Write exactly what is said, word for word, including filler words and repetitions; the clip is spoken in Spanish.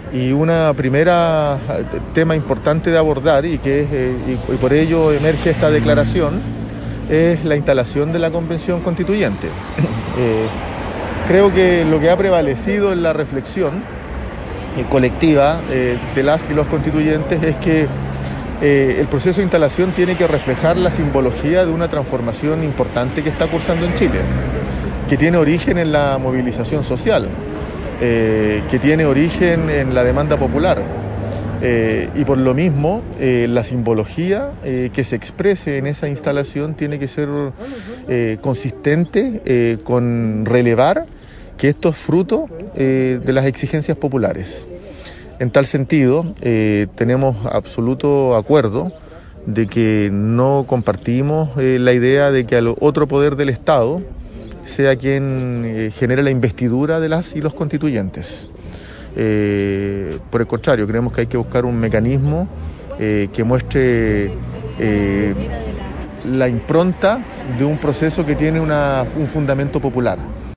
Y una primera tema importante de abordar y que es, eh, y, y por ello emerge esta declaración es la instalación de la Convención Constituyente. eh, creo que lo que ha prevalecido en la reflexión eh, colectiva eh, de las y los constituyentes es que eh, el proceso de instalación tiene que reflejar la simbología de una transformación importante que está cursando en Chile, que tiene origen en la movilización social. Eh, que tiene origen en la demanda popular eh, y por lo mismo eh, la simbología eh, que se exprese en esa instalación tiene que ser eh, consistente eh, con relevar que esto es fruto eh, de las exigencias populares. En tal sentido, eh, tenemos absoluto acuerdo de que no compartimos eh, la idea de que al otro poder del Estado sea quien eh, genere la investidura de las y los constituyentes. Eh, por el contrario, creemos que hay que buscar un mecanismo eh, que muestre eh, la impronta de un proceso que tiene una, un fundamento popular.